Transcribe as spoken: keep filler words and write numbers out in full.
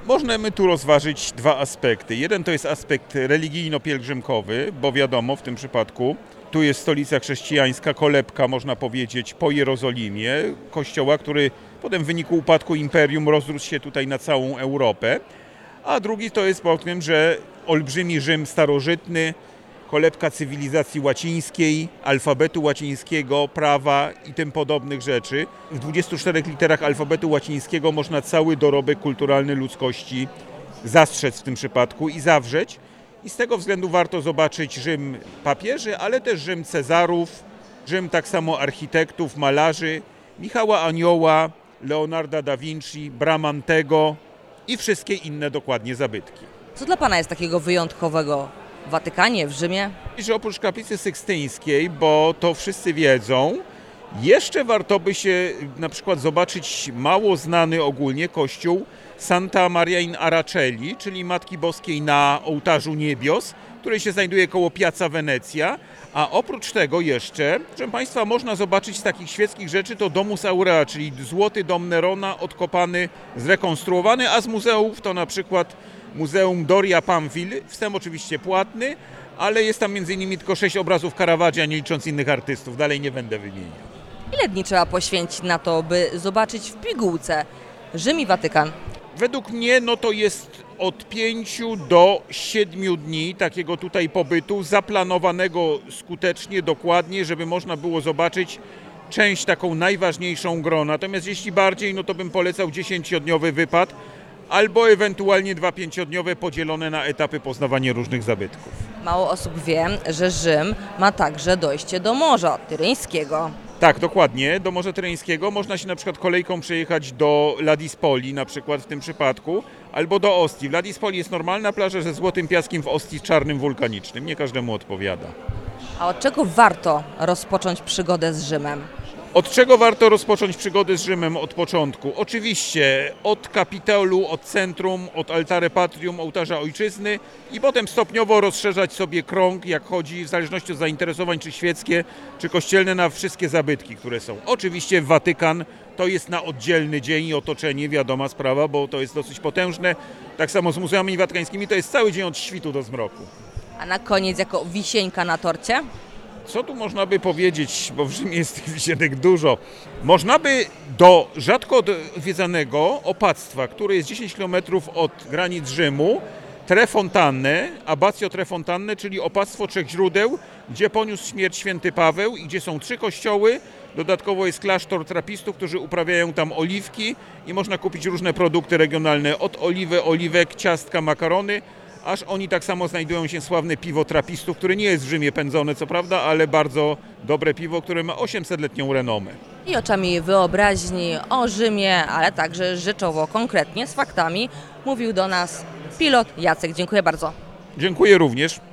Możemy tu rozważyć dwa aspekty. Jeden to jest aspekt religijno-pielgrzymkowy, bo wiadomo, w tym przypadku tu jest stolica chrześcijańska, kolebka, można powiedzieć, po Jerozolimie, kościoła, który potem w wyniku upadku imperium rozrósł się tutaj na całą Europę. A drugi to jest pod tym, że olbrzymi Rzym starożytny, kolebka cywilizacji łacińskiej, alfabetu łacińskiego, prawa i tym podobnych rzeczy. W dwudziestu czterech literach alfabetu łacińskiego można cały dorobek kulturalny ludzkości zastrzec w tym przypadku i zawrzeć. I z tego względu warto zobaczyć Rzym papieży, ale też Rzym Cezarów, Rzym tak samo architektów, malarzy, Michała Anioła, Leonarda da Vinci, Bramantego i wszystkie inne dokładnie zabytki. Co dla Pana jest takiego wyjątkowego w Watykanie, w Rzymie? I że oprócz kaplicy sykstyńskiej, bo to wszyscy wiedzą, jeszcze warto by się na przykład zobaczyć mało znany ogólnie kościół Santa Maria in Aracelli, czyli Matki Boskiej na ołtarzu niebios, który się znajduje koło Piazza Venezia. A oprócz tego jeszcze, proszę Państwa, można zobaczyć z takich świeckich rzeczy to Domus Aurea, czyli złoty dom Nerona, odkopany, zrekonstruowany, a z muzeów to na przykład Muzeum Doria Pamphil, wstęp oczywiście płatny, ale jest tam między innymi tylko sześć obrazów Caravaggia, nie licząc innych artystów, dalej nie będę wymieniał. Ile dni trzeba poświęcić na to, by zobaczyć w pigułce Rzym i Watykan? Według mnie no to jest od pięciu do siedmiu dni takiego tutaj pobytu, zaplanowanego skutecznie, dokładnie, żeby można było zobaczyć część taką najważniejszą gro. Natomiast jeśli bardziej, no to bym polecał dziesięciodniowy wypad, albo ewentualnie dwa pięciodniowe podzielone na etapy poznawania różnych zabytków. Mało osób wie, że Rzym ma także dojście do Morza Tyryńskiego. Tak, dokładnie, do Morza Tyryńskiego. Można się na przykład kolejką przejechać do Ladispoli, na przykład w tym przypadku, albo do Ostii. W Ladispoli jest normalna plaża ze złotym piaskiem, w Ostii czarnym wulkanicznym. Nie każdemu odpowiada. A od czego warto rozpocząć przygodę z Rzymem? Od czego warto rozpocząć przygodę z Rzymem od początku? Oczywiście od Kapitolu, od centrum, od Altare Patrium, ołtarza ojczyzny i potem stopniowo rozszerzać sobie krąg, jak chodzi, w zależności od zainteresowań, czy świeckie, czy kościelne, na wszystkie zabytki, które są. Oczywiście Watykan to jest na oddzielny dzień i otoczenie, wiadoma sprawa, bo to jest dosyć potężne. Tak samo z muzeami watykańskimi to jest cały dzień od świtu do zmroku. A na koniec jako wisienka na torcie? Co tu można by powiedzieć, bo w Rzymie jest tych wisienek dużo. Można by do rzadko odwiedzanego opactwa, które jest dziesięć kilometrów od granic Rzymu, Tre Fontanne, Abbazio Tre Fontanne, czyli opactwo trzech źródeł, gdzie poniósł śmierć święty Paweł i gdzie są trzy kościoły. Dodatkowo jest klasztor trapistów, którzy uprawiają tam oliwki i można kupić różne produkty regionalne, od oliwy, oliwek, ciastka, makarony, aż oni tak samo znajdują się sławne piwo trapistów, które nie jest w Rzymie pędzone, co prawda, ale bardzo dobre piwo, które ma osiemsetletnią renomę. I oczami wyobraźni o Rzymie, ale także rzeczowo, konkretnie, z faktami, mówił do nas pilot Jacek. Dziękuję bardzo. Dziękuję również.